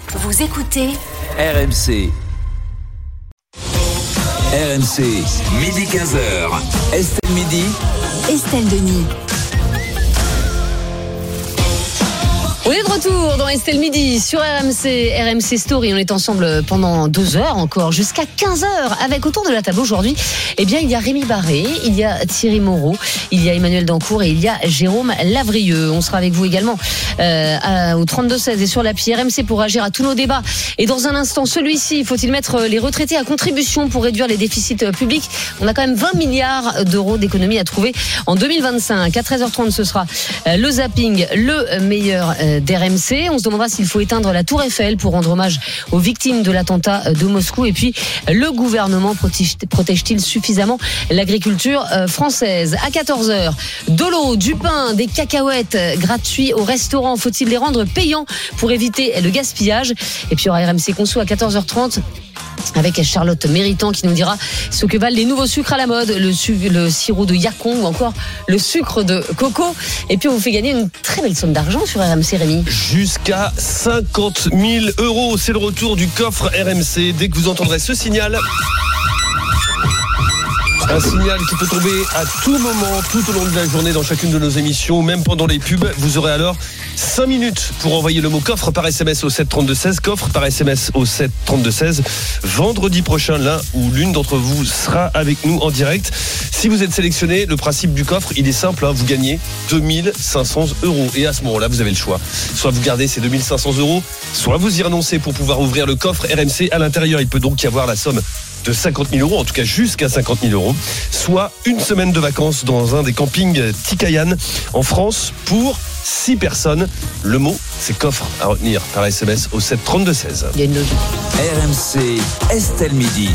Vous écoutez RMC. RMC, midi 15h. Estelle Midi. Estelle Denis. On est de retour dans Estelle Midi sur RMC Story. On est ensemble pendant 2 heures encore, jusqu'à 15h. Avec autour de la table aujourd'hui, eh bien, il y a Rémi Barré, il y a Thierry Moreau, il y a Emmanuel Dancourt et il y a Jérôme Lavrieux. On sera avec vous également au 32-16 et sur l'appli RMC pour réagir à tous nos débats. Et dans un instant, celui-ci, faut-il mettre les retraités à contribution pour réduire les déficits publics? On a quand même 20 milliards d'euros d'économies à trouver en 2025. À 13h30, ce sera le zapping, le meilleur d'RMC. On se demandera s'il faut éteindre la Tour Eiffel pour rendre hommage aux victimes de l'attentat de Moscou. Et puis, le gouvernement protège-t-il suffisamment l'agriculture française? À 14h, de l'eau, du pain, des cacahuètes gratuits au restaurant. Faut-il les rendre payants pour éviter le gaspillage? Et puis, il y aura RMC Conso à 14h30. Avec Charlotte Méritant qui nous dira ce que valent les nouveaux sucres à la mode, le sirop de yacon ou encore le sucre de coco. Et puis on vous fait gagner une très belle somme d'argent sur RMC, Rémi. Jusqu'à 50 000 euros. C'est le retour du coffre RMC. Dès que vous entendrez ce signal... Un signal qui peut tomber à tout moment, tout au long de la journée dans chacune de nos émissions, même pendant les pubs. Vous aurez alors 5 minutes pour envoyer le mot coffre par SMS au 732-16, coffre par SMS au 732-16. Vendredi prochain, l'un ou l'une d'entre vous sera avec nous en direct. Si vous êtes sélectionné, le principe du coffre, il est simple, vous gagnez 2500 euros. Et à ce moment-là, vous avez le choix. Soit vous gardez ces 2500 euros, soit vous y renoncez pour pouvoir ouvrir le coffre RMC. À l'intérieur, il peut donc y avoir la somme de 50 000 euros, en tout cas jusqu'à 50 000 euros, soit une semaine de vacances dans un des campings Tikayan en France pour 6 personnes. Le mot, c'est coffre à retenir par SMS au 732-16. Il y a une logique. RMC, Estelle Midi.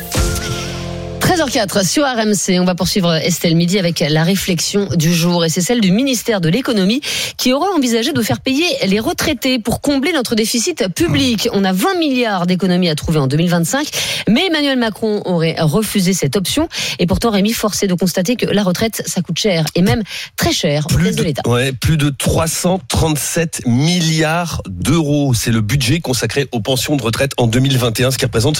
13h04 sur RMC, on va poursuivre Estelle Midi avec la réflexion du jour et c'est celle du ministère de l'économie qui aurait envisagé de faire payer les retraités pour combler notre déficit public. On a 20 milliards d'économies à trouver en 2025, mais Emmanuel Macron aurait refusé cette option et pourtant Rémi, forcé de constater que la retraite ça coûte cher et même très cher aux caisses de l'État. Plus de 337 milliards d'euros, c'est le budget consacré aux pensions de retraite en 2021, ce qui représente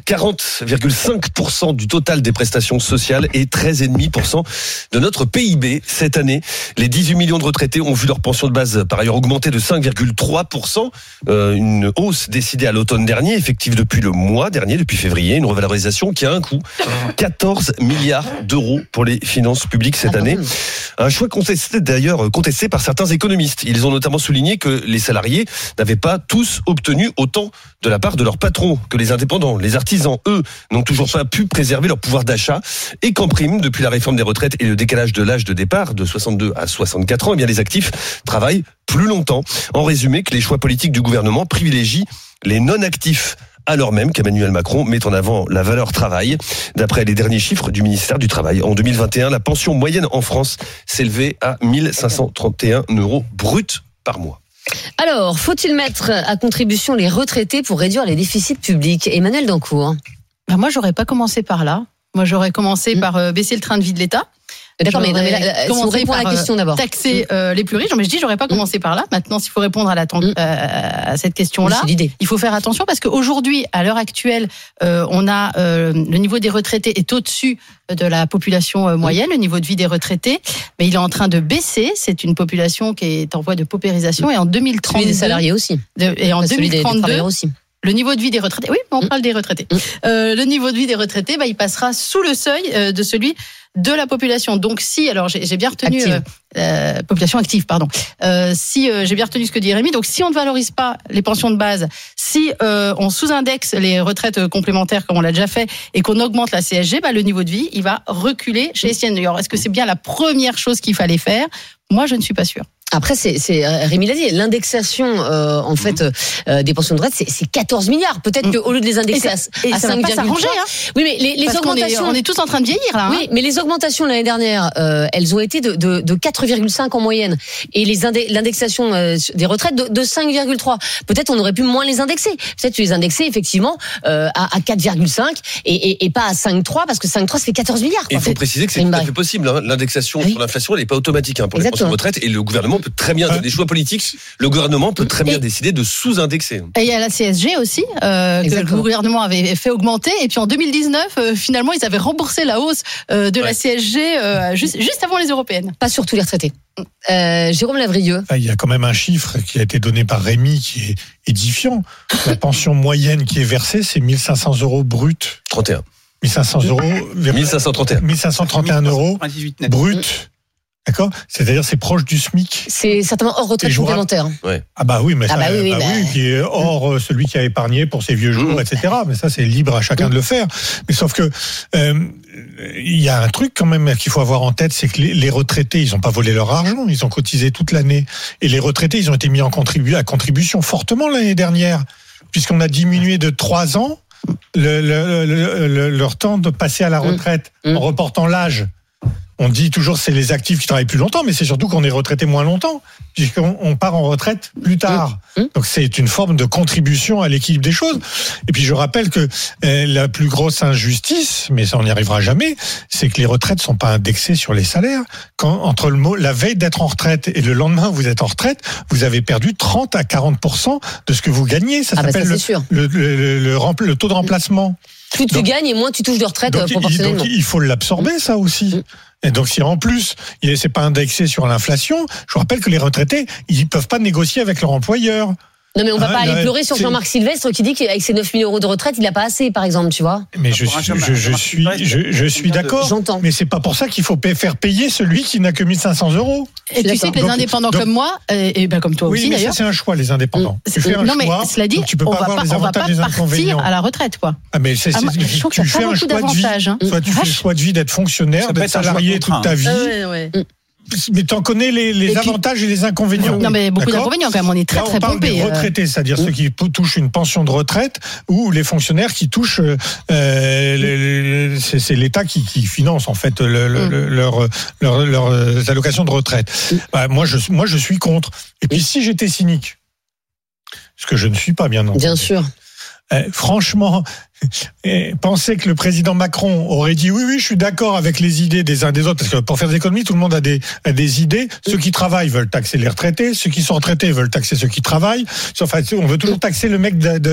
40,5% du total des prestations sociales et 13,5% de notre PIB cette année. Les 18 millions de retraités ont vu leur pension de base par ailleurs augmenter de 5,3%, une hausse décidée à l'automne dernier, effective depuis le mois dernier, depuis février, une revalorisation qui a un coût, 14 milliards d'euros pour les finances publiques cette année. Un choix contesté par certains économistes. Ils ont notamment souligné que les salariés n'avaient pas tous obtenu autant de la part de leurs patrons que les indépendants. Les artisans, eux, n'ont toujours pas pu préserver leur pouvoir d'achat et qu'en prime, depuis la réforme des retraites et le décalage de l'âge de départ de 62 à 64 ans, eh bien les actifs travaillent plus longtemps. En résumé, que les choix politiques du gouvernement privilégient les non-actifs, alors même qu'Emmanuel Macron met en avant la valeur travail. D'après les derniers chiffres du ministère du Travail, en 2021, la pension moyenne en France s'élevait à 1 531 euros bruts par mois. Alors, faut-il mettre à contribution les retraités pour réduire les déficits publics? Emmanuel Dancourt. Moi, j'aurais pas commencé par là. Moi, j'aurais commencé par baisser le train de vie de l'État. D'accord, mais si on répond à la question d'abord. Taxer les plus riches. Mais je dis, j'aurais pas commencé par là. Maintenant, s'il faut répondre à cette question-là, il faut faire attention parce qu'aujourd'hui, à l'heure actuelle, on a le niveau des retraités est au-dessus de la population moyenne, le niveau de vie des retraités, mais il est en train de baisser. C'est une population qui est en voie de paupérisation et en 2032, celui des salariés aussi. Et en 2032 aussi. Le niveau de vie des retraités, oui, on parle des retraités. Le niveau de vie des retraités, il passera sous le seuil de celui de la population. Donc si, alors j'ai bien retenu population active, pardon. Si j'ai bien retenu ce que dit Rémi, donc si on ne valorise pas les pensions de base, si on sous-indexe les retraites complémentaires comme on l'a déjà fait et qu'on augmente la CSG, le niveau de vie il va reculer chez les siennes. Alors est-ce que c'est bien la première chose qu'il fallait faire? Moi, je ne suis pas sûre. Après, c'est Rémi l'a dit, l'indexation en fait des pensions de retraite, c'est 14 milliards. Peut-être qu'au lieu de les indexer à 5,3. Oui, mais les augmentations, on est tous en train de vieillir là. Oui, mais les augmentations l'année dernière, elles ont été de 4,5 en moyenne, et l'indexation des retraites de 5,3. Peut-être on aurait pu moins les indexer. Peut-être les indexer effectivement à 4,5 et pas à 5,3 parce que 5,3 ça fait 14 milliards. Il faut préciser que c'est tout à fait possible. L'indexation sur l'inflation, elle n'est pas automatique pour les pensions pension de retraite et le gouvernement peut très bien, des choix politiques, le gouvernement peut très bien décider de sous-indexer. Et il y a la CSG aussi, que le gouvernement avait fait augmenter. Et puis en 2019, finalement, ils avaient remboursé la hausse de la CSG juste avant les européennes. Pas sur tous les retraités. Jérôme Lavrieux. Il y a quand même un chiffre qui a été donné par Rémi qui est édifiant. La pension moyenne qui est versée, c'est 1 500 € brut. 31. 1 500 €. 1531. 1 531 € brut. D'accord ? C'est-à-dire c'est proche du SMIC. C'est certainement hors retraite complémentaire. Ouais. Ah bah oui, mais ça, oui, qui est hors celui qui a épargné pour ses vieux jours, etc. Mais ça, c'est libre à chacun de le faire. Mais sauf que il y a un truc quand même qu'il faut avoir en tête, c'est que les retraités, ils n'ont pas volé leur argent, ils ont cotisé toute l'année. Et les retraités, ils ont été mis à contribution fortement l'année dernière, puisqu'on a diminué de 3 ans leur temps de passer à la retraite en reportant l'âge. On dit toujours c'est les actifs qui travaillent plus longtemps, mais c'est surtout qu'on est retraité moins longtemps, puisqu'on part en retraite plus tard. Donc c'est une forme de contribution à l'équilibre des choses. Et puis je rappelle que la plus grosse injustice, mais ça on n'y arrivera jamais, c'est que les retraites sont pas indexées sur les salaires. Entre la veille d'être en retraite et le lendemain où vous êtes en retraite, vous avez perdu 30 à 40% de ce que vous gagnez. Ça s'appelle le taux de remplacement. Plus tu gagnes et moins tu touches de retraite proportionnellement. Donc il faut l'absorber, ça aussi. Et donc si en plus c'est pas indexé sur l'inflation, je vous rappelle que les retraités, ils peuvent pas négocier avec leur employeur. Non mais on va pas aller pleurer sur Jean-Marc Sylvestre qui dit qu'avec ses 9 000 € de retraite, il n'a pas assez, par exemple, tu vois. Mais je suis d'accord. J'entends. Mais c'est pas pour ça qu'il faut faire payer celui qui n'a que 1 500 €. Et tu sais que les indépendants comme moi, et ben comme toi aussi d'ailleurs. Oui, mais ça c'est un choix, les indépendants. Tu fais un choix. Mais cela dit, tu peux pas avoir les avantages et les inconvénients. À la retraite, quoi. Ah mais tu fais un choix de vie. Soit tu fais le choix de vie d'être fonctionnaire, d'être salarié toute ta vie. Mais t'en connais les avantages et les inconvénients. Non, mais beaucoup d'inconvénients quand même. On est très très pompé. Des retraités, c'est-à-dire ceux qui touchent une pension de retraite, ou les fonctionnaires qui touchent. C'est l'État qui finance en fait leurs allocations de retraite. Moi, je suis contre. Et puis, si j'étais cynique, ce que je ne suis pas, bien entendu. Bien sûr. Franchement, penser que le président Macron aurait dit oui, je suis d'accord avec les idées des uns des autres, parce que pour faire des économies, tout le monde a des idées. Ceux qui travaillent veulent taxer les retraités, ceux qui sont retraités veulent taxer ceux qui travaillent. Enfin, on veut toujours taxer le mec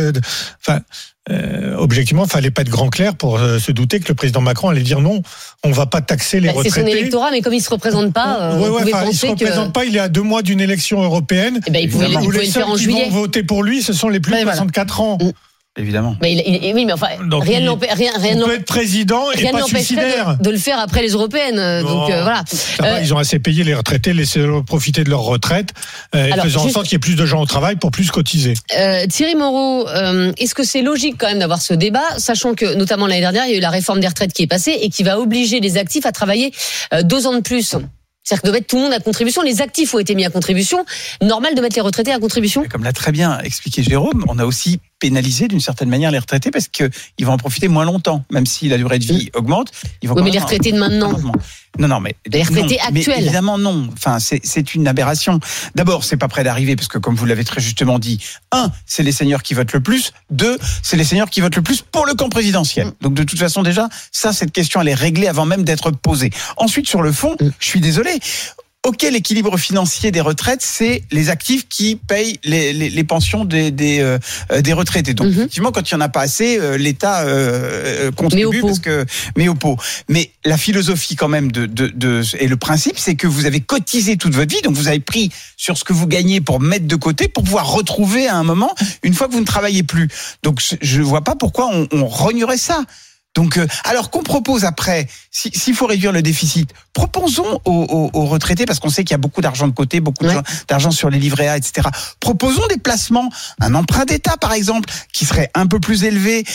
objectivement, fallait pas être grand clair pour se douter que le président Macron allait dire non, on va pas taxer les retraités. C'est son électorat, mais comme il se représente pas, il se représente pas. Il est à 2 mois d'une élection européenne. Il pouvait le faire en juillet. Qui vont voter pour lui, ce sont les plus de 64 ans. Évidemment. Mais oui, mais enfin, rien peut être président et pas suicidaire. De le faire après les européennes. Donc voilà. Ils ont assez payé les retraités, laissez-leur profiter de leur retraite, faisant en sorte qu'il y ait plus de gens au travail pour plus cotiser. Thierry Moreau, est-ce que c'est logique quand même d'avoir ce débat, sachant que notamment l'année dernière, il y a eu la réforme des retraites qui est passée et qui va obliger les actifs à travailler 2 ans de plus? C'est-à-dire que de mettre tout le monde à contribution, les actifs ont été mis à contribution, normal de mettre les retraités à contribution. Mais comme l'a très bien expliqué Jérôme, on a aussi pénalisé d'une certaine manière les retraités parce qu'ils vont en profiter moins longtemps, même si la durée de vie augmente. Ils vont mais les retraités de maintenant. Non, mais les retraités actuels. Mais évidemment non. Enfin, c'est une aberration. D'abord, c'est pas près d'arriver parce que, comme vous l'avez très justement dit, 1, c'est les seniors qui votent le plus. 2, c'est les seniors qui votent le plus pour le camp présidentiel. Donc, de toute façon, déjà, cette question, elle est réglée avant même d'être posée. Ensuite, sur le fond, je suis désolé. Auquel équilibre financier des retraites, c'est les actifs qui payent les pensions des retraités. Donc effectivement, quand il y en a pas assez, l'État contribue met au pot. Mais la philosophie quand même et le principe, c'est que vous avez cotisé toute votre vie, donc vous avez pris sur ce que vous gagnez pour mettre de côté pour pouvoir retrouver à un moment une fois que vous ne travaillez plus. Donc je vois pas pourquoi on rognerait ça. Donc, alors qu'on propose après, s'il faut réduire le déficit, proposons aux retraités, parce qu'on sait qu'il y a beaucoup d'argent de côté, beaucoup d'argent sur les livrets A, etc. Proposons des placements, un emprunt d'État par exemple, qui serait un peu plus élevé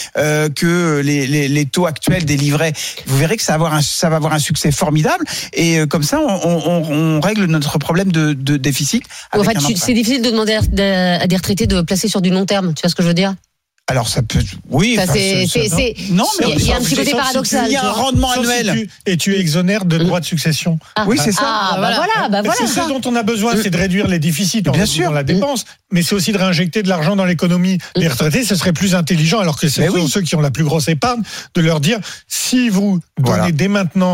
que les taux actuels des livrets. Vous verrez que ça va avoir un succès formidable, et comme ça, on règle notre problème de déficit. En fait, c'est difficile de demander à des retraités de placer sur du long terme. Tu vois ce que je veux dire? Alors ça peut, oui. Non, mais il y a un petit côté paradoxal. Il y a un rendement annuel. Et tu exonères de droits de succession. Oui, c'est ça. Voilà. C'est ce dont on a besoin, c'est de réduire les déficits en réduisant la dépense, mais c'est aussi de réinjecter de l'argent dans l'économie. Les retraités, ce serait plus intelligent, alors que ce sont ceux qui ont la plus grosse épargne, de leur dire, si vous donnez dès maintenant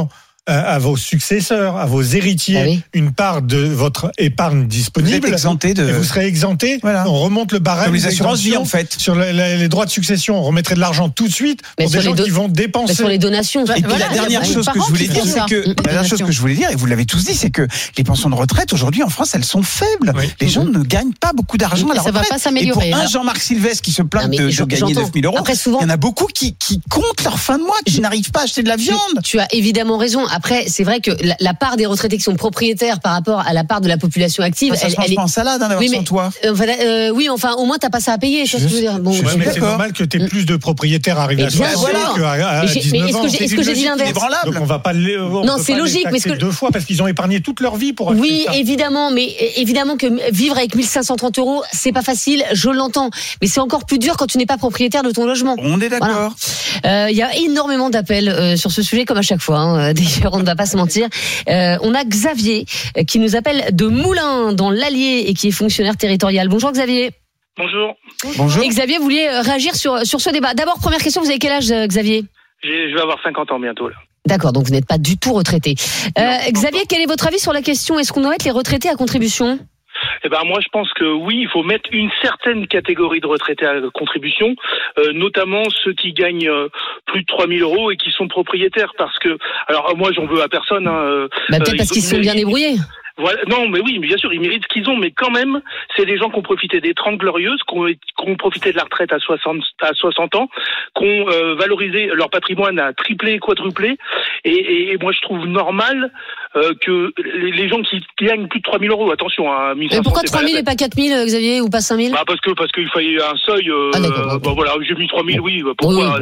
à vos successeurs, à vos héritiers, une part de votre épargne disponible. Vous êtes exempté de... Vous serez exempté. Voilà. On remonte le barème. Comme les assurances vie, en fait. Sur les droits de succession, on remettrait de l'argent tout de suite pour des gens qui vont dépenser. Sur les donations. Et puis la dernière chose que je voulais dire, c'est que la dernière chose que je voulais dire, et vous l'avez tous dit, c'est que les pensions de retraite aujourd'hui en France, elles sont faibles. Oui. Les gens ne gagnent pas beaucoup d'argent à la retraite. Ça va pas s'améliorer. Et pour un Jean-Marc Sylvestre qui se plaint de gagner 9 000 euros, il y en a beaucoup qui comptent leur fin de mois, qui n'arrivent pas à acheter de la viande. Tu as évidemment raison. Après, c'est vrai que la part des retraités qui sont propriétaires par rapport à la part de la population active, ça se mange pas en salade d'avoir son toit. Oui, enfin, au moins t'as pas ça à payer. C'est ce que je veux dire. Bon, mais c'est normal que tu aies plus de propriétaires arrivés à 60 qu'à 19 ans. Est-ce que j'ai dit l'inverse? Donc on va pas non, c'est logique, mais deux fois parce qu'ils ont épargné toute leur vie pour acheter ça. Oui, évidemment, mais évidemment que vivre avec 1530 euros, c'est pas facile, je l'entends. Mais c'est encore plus dur quand tu n'es pas propriétaire de ton logement. On est d'accord. Il y a énormément d'appels sur ce sujet, comme à chaque fois. D'ailleurs, on ne va pas se mentir. On a Xavier qui nous appelle de Moulins, dans l'Allier, et qui est fonctionnaire territorial. Bonjour Xavier. Bonjour. Et Xavier, vous vouliez réagir sur ce débat. D'abord, première question, vous avez quel âge, Xavier? Je vais avoir 50 ans bientôt, là. D'accord, donc vous n'êtes pas du tout retraité. Xavier, quel est votre avis sur la question? Est-ce qu'on doit mettre les retraités à contribution? Moi, je pense que oui, il faut mettre une certaine catégorie de retraités à contribution, notamment ceux qui gagnent plus de 3 000 euros et qui sont propriétaires, parce que, alors moi, j'en veux à personne. Peut-être parce qu'ils se sont bien débrouillés. Voilà. Non, mais oui, mais bien sûr, ils méritent ce qu'ils ont, mais quand même, c'est des gens qui ont profité des 30 glorieuses, qui ont profité de la retraite à 60 ans, qui ont valorisé leur patrimoine à triplé, quadruplé, et moi je trouve normal que les gens qui gagnent plus de 3 000 euros, attention, à 1500. Mais pourquoi 3 000 et pas 4 000, Xavier, ou pas 5 000? Parce qu'il fallait un seuil. Voilà, j'ai mis 3 000, oui. Pourquoi?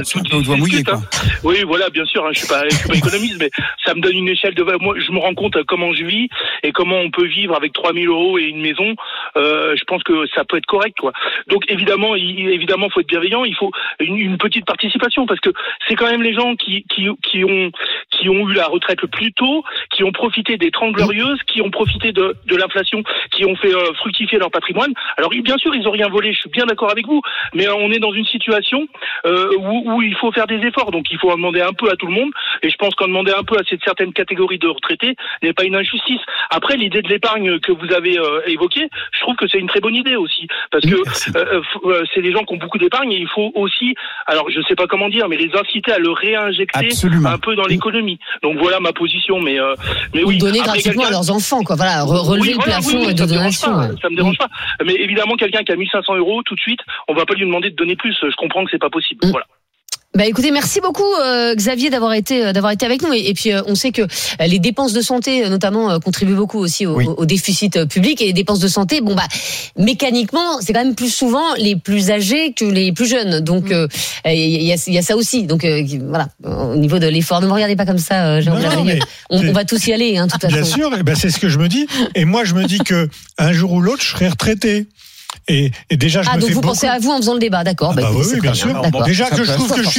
Oui, voilà, bien sûr. Je suis pas économiste, mais ça me donne une échelle de. Moi, je me rends compte comment je vis et comment on peut vivre avec 3 000 euros et une maison. Je pense que ça peut être correct, quoi. Donc évidemment, faut être bienveillant. Il faut une petite participation, parce que c'est quand même les gens qui ont eu la retraite le plus tôt, qui ont profité des 30 glorieuses, qui ont profité de l'inflation, qui ont fait fructifier leur patrimoine. Alors bien sûr, ils ont rien volé, je suis bien d'accord avec vous, mais on est dans une situation où il faut faire des efforts, donc il faut en demander un peu à tout le monde, et je pense qu'en demander un peu à cette certaine catégorie de retraités n'est pas une injustice. Après, l'idée de l'épargne que vous avez évoquée, je trouve que c'est une très bonne idée aussi, parce que c'est des gens qui ont beaucoup d'épargne, et il faut aussi, alors je sais pas comment dire, mais les inciter à le réinjecter un peu dans l'économie. Donc voilà ma position, mais oui. Donner gratuitement à leurs enfants, quoi. Voilà, relever le plafond de donation. Ça me dérange pas. Mais évidemment, quelqu'un qui a 1500 euros tout de suite, on va pas lui demander de donner plus. Je comprends que c'est pas possible. Voilà. Écoutez, merci beaucoup Xavier d'avoir été avec nous, et puis on sait que les dépenses de santé notamment contribuent beaucoup aussi au déficit public, et les dépenses de santé, mécaniquement c'est quand même plus souvent les plus âgés que les plus jeunes, donc il y a ça aussi, donc voilà, au niveau de l'effort, ne me regardez pas comme ça, on va tous y aller, de toute façon. Bien sûr, c'est ce que je me dis, et moi je me dis que un jour ou l'autre je serai retraité. Et déjà, donc vous pensez à vous en faisant le débat, d'accord? Oui, bien sûr. Déjà que je trouve que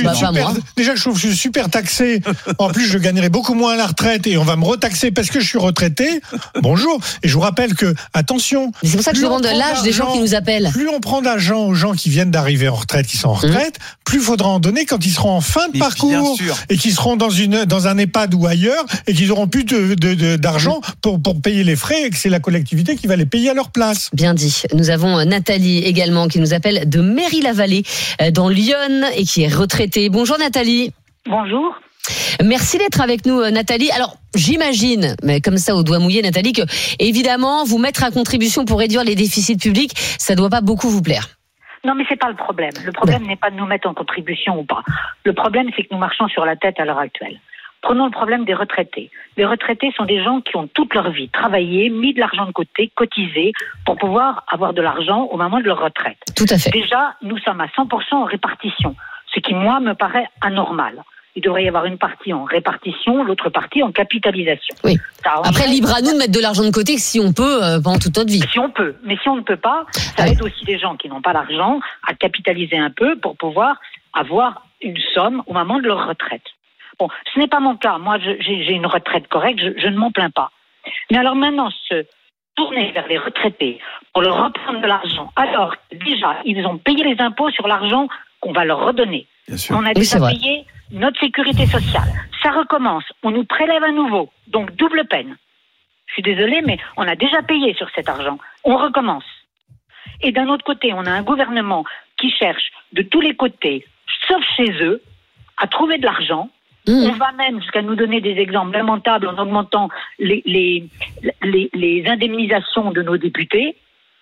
je suis super taxé. En plus, je gagnerai beaucoup moins à la retraite, et on va me retaxer parce que je suis retraité. Bonjour. Et je vous rappelle que, attention. Mais c'est pour ça que je demande l'âge des gens qui nous appellent. Plus on prend d'argent aux gens qui viennent d'arriver en retraite, qui sont en retraite, plus il faudra en donner quand ils seront en fin de parcours, et qu'ils seront dans un EHPAD ou ailleurs, et qu'ils auront plus d'argent pour payer les frais, et que c'est la collectivité qui va les payer à leur place. Bien dit. Nous avons Nathalie également qui nous appelle de Méry-la-Vallée dans Lyon, et qui est retraitée. Bonjour Nathalie. Bonjour. Merci d'être avec nous Nathalie. Alors j'imagine, mais comme ça au doigt mouillé Nathalie, que évidemment vous mettre à contribution pour réduire les déficits publics, ça doit pas beaucoup vous plaire. Non, mais c'est pas le problème. Le problème n'est pas de nous mettre en contribution ou pas. Le problème, c'est que nous marchons sur la tête à l'heure actuelle. Prenons le problème des retraités. Les retraités sont des gens qui ont toute leur vie travaillé, mis de l'argent de côté, cotisé, pour pouvoir avoir de l'argent au moment de leur retraite. Tout à fait. Déjà, nous sommes à 100% en répartition, ce qui, moi, me paraît anormal. Il devrait y avoir une partie en répartition, l'autre partie en capitalisation. Oui. Après, libre à nous de mettre de l'argent de côté si on peut pendant toute notre vie. Si on peut. Mais si on ne peut pas, ça aide aussi les gens qui n'ont pas l'argent à capitaliser un peu pour pouvoir avoir une somme au moment de leur retraite. Bon, ce n'est pas mon cas. Moi, j'ai une retraite correcte, je ne m'en plains pas. Mais alors maintenant, se tourner vers les retraités pour leur reprendre de l'argent, alors déjà, ils ont payé les impôts sur l'argent qu'on va leur redonner. On a déjà payé notre sécurité sociale. Ça recommence. On nous prélève à nouveau. Donc, double peine. Je suis désolée, mais on a déjà payé sur cet argent. On recommence. Et d'un autre côté, on a un gouvernement qui cherche de tous les côtés, sauf chez eux, à trouver de l'argent. On va même jusqu'à nous donner des exemples lamentables en augmentant les indemnisations de nos députés.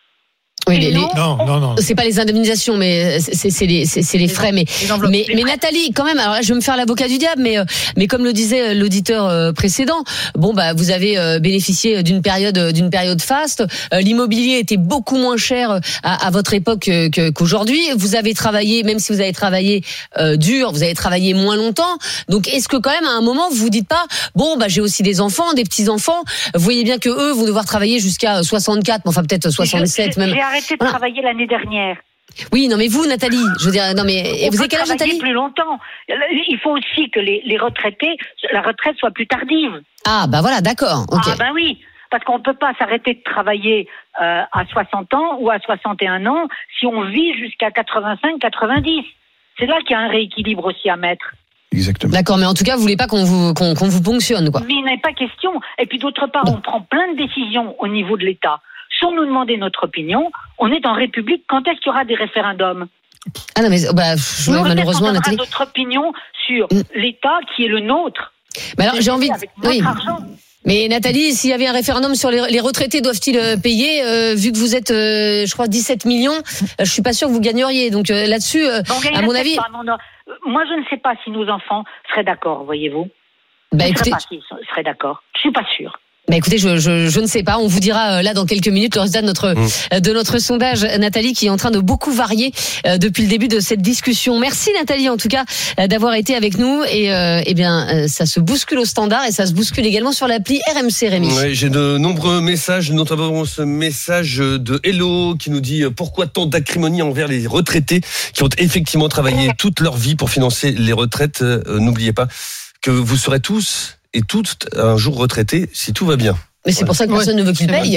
Oui, non. C'est pas les indemnisations, mais c'est les frais. Mais Nathalie, quand même, alors là, je vais me faire l'avocat du diable, mais comme le disait l'auditeur précédent, bon, bah, vous avez bénéficié d'une période faste. L'immobilier était beaucoup moins cher à votre époque qu'aujourd'hui. Vous avez travaillé, même si vous avez travaillé dur, vous avez travaillé moins longtemps. Donc, est-ce que quand même, à un moment, vous vous dites pas, bon, bah, j'ai aussi des enfants, des petits-enfants. Vous voyez bien que eux vont devoir travailler jusqu'à 64, enfin, peut-être 67 même. J'ai arrêté de travailler l'année dernière. Oui, non, mais vous, Nathalie, je veux dire, non, mais vous avez quel âge, Nathalie ? Plus longtemps. Il faut aussi que les retraités, la retraite soit plus tardive. Ah, bah voilà, d'accord. Okay. Ah, ben oui. Parce qu'on ne peut pas s'arrêter de travailler à 60 ans ou à 61 ans si on vit jusqu'à 85, 90. C'est là qu'il y a un rééquilibre aussi à mettre. Exactement. D'accord, mais en tout cas, vous voulez pas qu'on vous ponctionne, quoi. Mais il n'est pas question. Et puis d'autre part, on prend plein de décisions au niveau de l'État. Sans nous demander notre opinion, on est en République. Quand est-ce qu'il y aura des référendums ? Ah non, mais malheureusement, Nathalie. Notre opinion sur l'État qui est le nôtre. Mais alors, j'ai envie de. Oui. Mais Nathalie, s'il y avait un référendum sur les retraités, doivent-ils payer vu que vous êtes, je crois, 17 millions, je suis pas sûre que vous gagneriez. Donc là-dessus, à mon avis. Moi, je ne sais pas si nos enfants seraient d'accord, voyez-vous. Bah, je ne sais écoutez, pas s'ils seraient d'accord. Je suis pas sûre. Bah écoutez, je ne sais pas. On vous dira là dans quelques minutes le résultat de notre sondage, Nathalie, qui est en train de beaucoup varier depuis le début de cette discussion. Merci Nathalie en tout cas d'avoir été avec nous et bien ça se bouscule au standard et ça se bouscule également sur l'appli RMC, Rémi. Ouais, j'ai de nombreux messages, notamment ce message de Hello qui nous dit pourquoi tant d'acrimonie envers les retraités qui ont effectivement travaillé toute leur vie pour financer les retraites. N'oubliez pas que vous serez tous et toutes un jour retraités si tout va bien. Mais c'est pour ça que personne ne veut qu'il paye.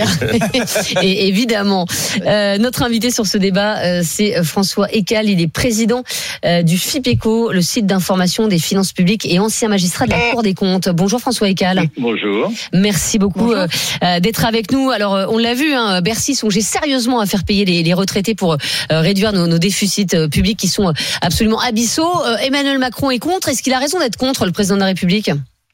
Et évidemment, notre invité sur ce débat, c'est François Ekal. Il est président du FIPECO, le site d'information des finances publiques et ancien magistrat de la Cour des comptes. Bonjour François Ekal. Bonjour. Merci beaucoup d'être avec nous. Alors, on l'a vu, Bercy songeait sérieusement à faire payer les retraités pour réduire nos déficits publics qui sont absolument abyssaux. Emmanuel Macron est contre. Est-ce qu'il a raison d'être contre, le président de la République ?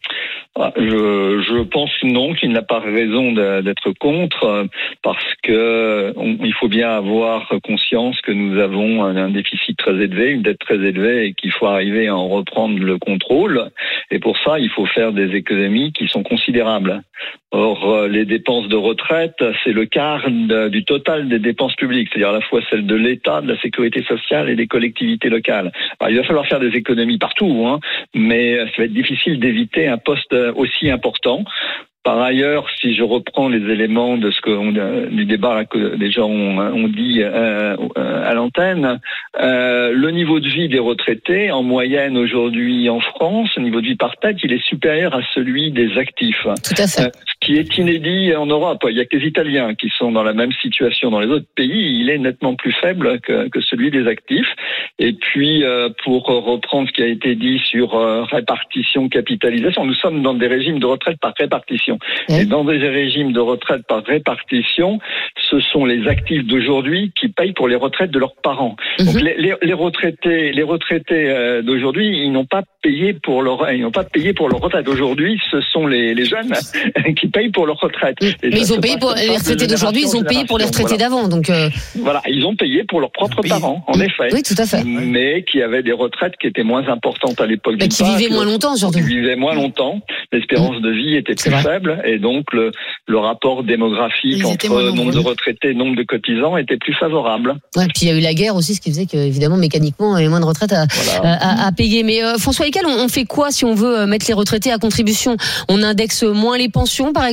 Je pense non, qu'il n'a pas raison d'être contre, parce que il faut bien avoir conscience que nous avons un déficit très élevé, une dette très élevée, et qu'il faut arriver à en reprendre le contrôle. Et pour ça, il faut faire des économies qui sont considérables. Or, les dépenses de retraite, c'est le quart du total des dépenses publiques, c'est-à-dire à la fois celles de l'État, de la sécurité sociale et des collectivités locales. Alors, il va falloir faire des économies partout, mais ça va être difficile d'éviter un poste aussi important. Par ailleurs, si je reprends les éléments de du débat que les gens ont dit à l'antenne, le niveau de vie des retraités, en moyenne aujourd'hui en France, le niveau de vie par tête, il est supérieur à celui des actifs. Tout à fait. Ce qui est inédit en Europe. Il n'y a que les Italiens qui sont dans la même situation. Dans les autres pays, il est nettement plus faible que celui des actifs. Et puis, pour reprendre ce qui a été dit sur répartition, capitalisation, nous sommes dans des régimes de retraite par répartition. Et dans des régimes de retraite par répartition, ce sont les actifs d'aujourd'hui qui payent pour les retraites de leurs parents. Donc les retraités d'aujourd'hui, ils n'ont pas payé pour leur retraite. Aujourd'hui, ce sont les jeunes qui payent pour leur retraite. Et mais ils ont payé pour les retraités d'aujourd'hui, ils ont payé pour les retraités d'avant. Donc voilà, ils ont payé pour leurs propres parents, en effet. Oui, tout à fait. Mais qui avaient des retraites qui étaient moins importantes à l'époque. Mais qui vivaient moins longtemps, surtout. Qui vivaient moins longtemps. L'espérance de vie était plus faible. Et donc, le rapport démographique entre nombre de retraités et nombre de cotisants était plus favorable. Ouais, puis il y a eu la guerre aussi, ce qui faisait qu'évidemment, mécaniquement, il y avait moins de retraites à payer. Mais François Ekal, on fait quoi si on veut mettre les retraités à contribution ? On indexe moins les pensions, par exemple ?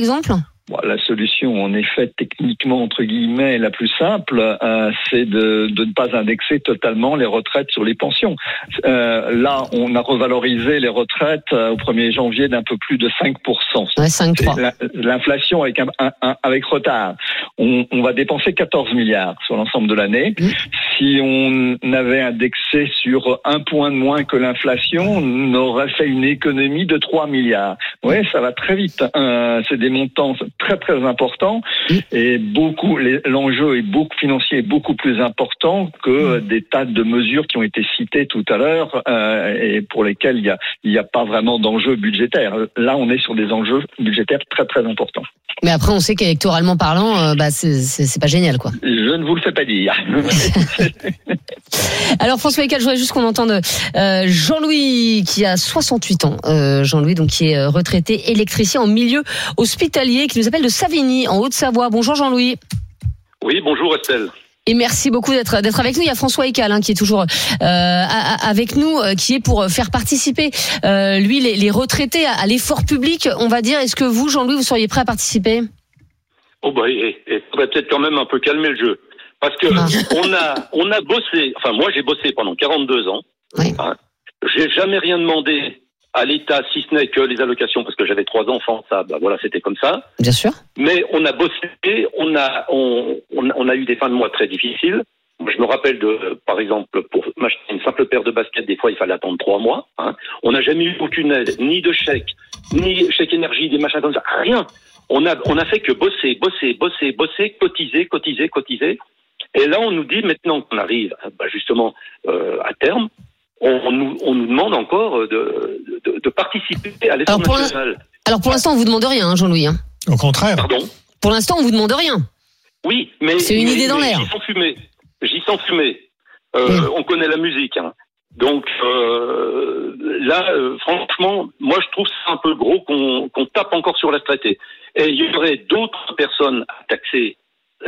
La solution, en effet, techniquement, entre guillemets, la plus simple, c'est de ne pas indexer totalement les retraites sur les pensions. Là, on a revalorisé les retraites au 1er janvier d'un peu plus de 5%. Ouais, 5,3. L'inflation avec retard. On va dépenser 14 milliards sur l'ensemble de l'année. Si on avait indexé sur 1 point de moins que l'inflation, on aurait fait une économie de 3 milliards. Oui, ça va très vite. C'est des montants très très important et l'enjeu financier est beaucoup plus important que des tas de mesures qui ont été citées tout à l'heure et pour lesquelles il n'y a pas vraiment d'enjeu budgétaire. Là, on est sur des enjeux budgétaires très très importants. Mais après, on sait qu'électoralement parlant, c'est pas génial, quoi. Je ne vous le fais pas dire. Alors François Eckel, je voudrais juste qu'on entende Jean-Louis qui a 68 ans. Jean-Louis, donc qui est retraité électricien en milieu hospitalier, qui nous appelle de Savigny, en Haute-Savoie. Bonjour Jean-Louis. Oui, bonjour Estelle. Et merci beaucoup d'être avec nous. Il y a François Eckel qui est toujours avec nous, qui est pour faire participer lui les retraités à l'effort public, on va dire. Est-ce que vous, Jean-Louis, vous seriez prêt à participer? Oh il faudrait peut-être quand même un peu calmer le jeu. Parce que on a bossé, enfin moi j'ai bossé pendant 42 ans. Oui. J'ai jamais rien demandé à l'État, si ce n'est que les allocations, parce que j'avais 3 enfants, c'était comme ça. Bien sûr. Mais on a bossé, on a eu des fins de mois très difficiles. Je me rappelle par exemple, pour m'acheter une simple paire de baskets, des fois il fallait attendre 3 mois. On n'a jamais eu aucune aide, ni de chèque, ni chèque énergie, des machins comme ça, rien. On a fait que bosser, cotiser. Et là, on nous dit maintenant qu'on arrive, justement, à terme, on nous demande encore de participer à l'effort national. Alors pour l'instant, on vous demande rien, Jean-Louis. Au contraire. Pardon. Pour l'instant, on vous demande rien. Oui, mais c'est une idée dans l'air. J'y sens fumer. On connaît la musique. Donc là, franchement, moi je trouve ça un peu gros qu'on tape encore sur la retraité. Et il y aurait d'autres personnes à taxer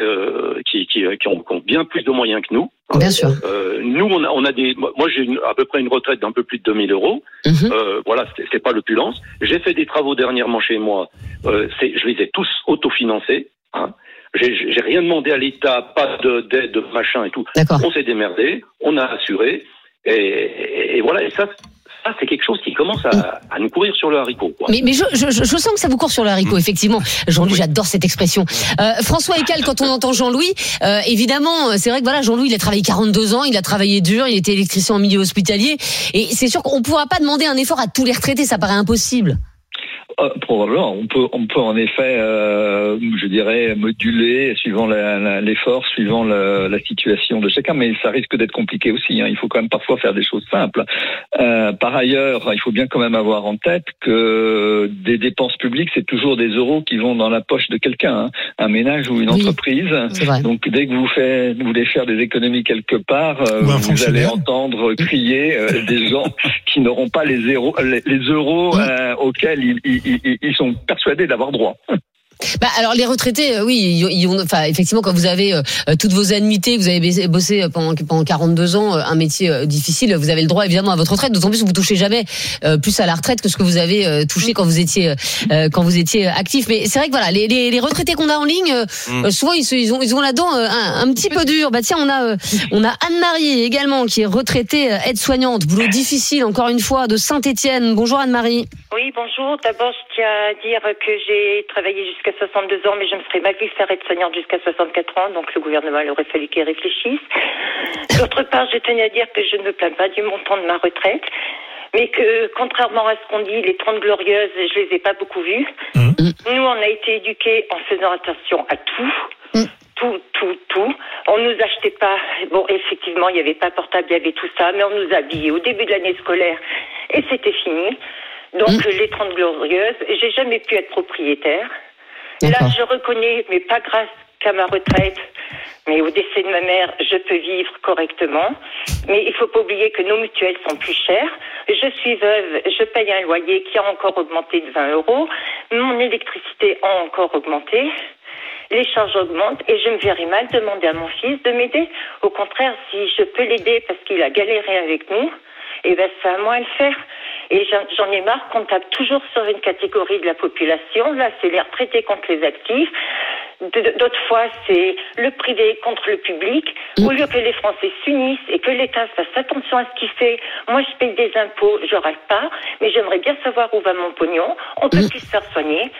qui ont bien plus de moyens que nous. Bien sûr. Nous, on a des. Moi, j'ai à peu près une retraite d'un peu plus de 2 000 euros. C'est pas l'opulence. J'ai fait des travaux dernièrement chez moi. Je les ai tous autofinancés. J'ai rien demandé à l'État, pas d'aide, machin et tout. D'accord. On s'est démerdé, on a assuré. Et voilà, et ça c'est quelque chose qui commence à nous courir sur le haricot, quoi. Mais je sens que ça vous court sur le haricot, effectivement. Jean-Louis, j'adore cette expression. François Eckel, quand on entend Jean-Louis, évidemment, c'est vrai que Jean-Louis, il a travaillé 42 ans, il a travaillé dur, il était électricien en milieu hospitalier, et c'est sûr qu'on ne pourra pas demander un effort à tous les retraités, ça paraît impossible. Probablement, on peut en effet, je dirais, moduler suivant l'effort, suivant la situation de chacun, mais ça risque d'être compliqué aussi. Il faut quand même parfois faire des choses simples. Par ailleurs, il faut bien quand même avoir en tête que des dépenses publiques, c'est toujours des euros qui vont dans la poche de quelqu'un, un ménage ou une entreprise. Donc dès que vous voulez faire des économies quelque part, vous allez entendre crier des gens qui n'auront pas les euros auxquels ils sont persuadés d'avoir droit. Alors les retraités, effectivement, quand vous avez toutes vos annuités, vous avez bossé pendant 42 ans, un métier difficile, vous avez le droit évidemment à votre retraite. D'autant plus que vous touchez jamais plus à la retraite que ce que vous avez touché quand vous étiez actif. Mais c'est vrai que les retraités qu'on a en ligne, souvent ils ont la dent un petit peu dure. Tiens, on a Anne-Marie également qui est retraitée aide-soignante, boulot difficile encore une fois de Saint-Étienne. Bonjour Anne-Marie. Oui, bonjour. D'abord, je tiens à dire que j'ai travaillé jusqu'à 62 ans, mais je me serais mal vu faire aide-soignante jusqu'à 64 ans, donc le gouvernement, il aurait fallu qu'il réfléchisse. D'autre part, je tenais à dire que je ne me plains pas du montant de ma retraite, mais que, contrairement à ce qu'on dit, les 30 glorieuses, je les ai pas beaucoup vues. Nous, on a été éduqués en faisant attention à tout. Tout. On nous achetait pas. Bon, effectivement, il y avait pas portable, il y avait tout ça, mais on nous habillait au début de l'année scolaire et c'était fini. Donc, les 30 glorieuses, j'ai jamais pu être propriétaire. D'accord. Là, je reconnais, mais pas grâce qu'à ma retraite, mais au décès de ma mère, je peux vivre correctement. Mais il faut pas oublier que nos mutuelles sont plus chères. Je suis veuve, je paye un loyer qui a encore augmenté de 20 €. Mon électricité a encore augmenté. Les charges augmentent et je me verrais mal demander à mon fils de m'aider. Au contraire, si je peux l'aider parce qu'il a galéré avec nous, c'est à moi de le faire. Et j'en ai marre qu'on tape toujours sur une catégorie de la population. Là, c'est les retraités contre les actifs. D'autres fois, c'est le privé contre le public. Au lieu que les Français s'unissent et que l'État fasse attention à ce qu'il fait. Moi, je paye des impôts, je râle pas, mais j'aimerais bien savoir où va mon pognon. On peut plus se faire soigner.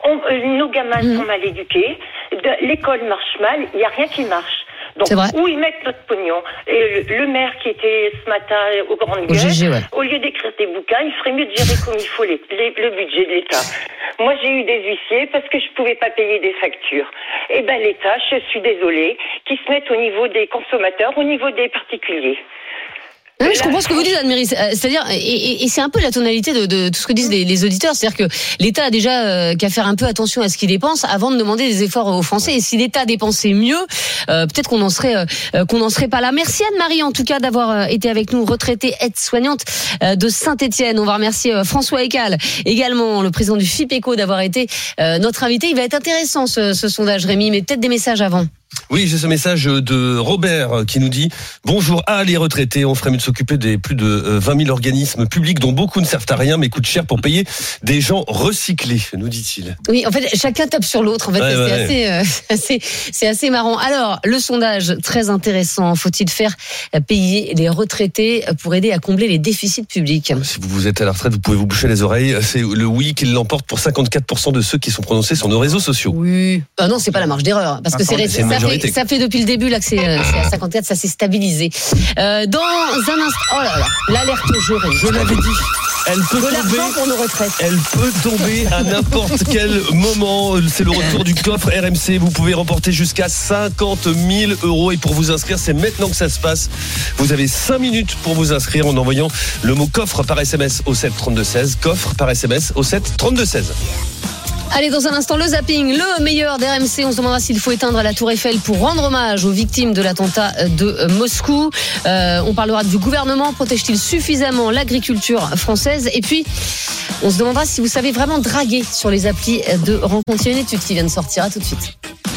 Nos gamins sont mal éduqués. L'école marche mal. Il n'y a rien qui marche. Donc, où ils mettent notre pognon? Et le maire qui était ce matin au Grand Gueule, au lieu d'écrire des bouquins, il ferait mieux de gérer comme il faut le budget de l'État. Moi, j'ai eu des huissiers parce que je pouvais pas payer des factures. Eh ben, l'État, je suis désolée, qui se mette au niveau des consommateurs, au niveau des particuliers. Oui, je comprends ce que vous dites, Anne-Marie. C'est-à-dire, et c'est un peu la tonalité de tout ce que disent les auditeurs. C'est-à-dire que l'État a déjà qu'à faire un peu attention à ce qu'il dépense avant de demander des efforts aux Français. Et si l'État dépensait mieux, peut-être qu'on n'en serait pas là. Merci Anne-Marie, en tout cas, d'avoir été avec nous, retraitée aide-soignante de Saint-Étienne. On va remercier François Ecal, également le président du FIPECO, d'avoir été notre invité. Il va être intéressant ce sondage, Rémi, mais peut-être des messages avant. Oui, j'ai ce message de Robert qui nous dit « Bonjour, les retraités, on ferait mieux de s'occuper des plus de 20 000 organismes publics dont beaucoup ne servent à rien mais coûtent cher pour payer des gens recyclés », nous dit-il. Oui, en fait, chacun tape sur l'autre. En fait, c'est assez marrant. Alors, le sondage, très intéressant. Faut-il faire payer les retraités pour aider à combler les déficits publics? Si vous êtes à la retraite, vous pouvez vous boucher les oreilles. C'est le oui qui l'emporte pour 54% de ceux qui sont prononcés sur nos réseaux sociaux. Oui. Non, c'est pas la marge d'erreur. Parce que ça fait depuis le début là que c'est à 54, ça s'est stabilisé. Dans un instant, oh là là, l'alerte au jeu. Je l'avais dit. Elle peut tomber. Pour nos retraites. Elle peut tomber à n'importe quel moment. C'est le retour du coffre RMC. Vous pouvez remporter jusqu'à 50 000 €. Et pour vous inscrire, c'est maintenant que ça se passe. Vous avez 5 minutes pour vous inscrire en envoyant le mot coffre par SMS au 7 32 16. Coffre par SMS au 7 32 16. Allez, dans un instant, le zapping, le meilleur d'RMC. On se demandera s'il faut éteindre la Tour Eiffel pour rendre hommage aux victimes de l'attentat de Moscou. On parlera du gouvernement. Protège-t-il suffisamment l'agriculture française? Et puis, on se demandera si vous savez vraiment draguer sur les applis de rencontres. Il y a une étude qui vient de sortir. À tout de suite.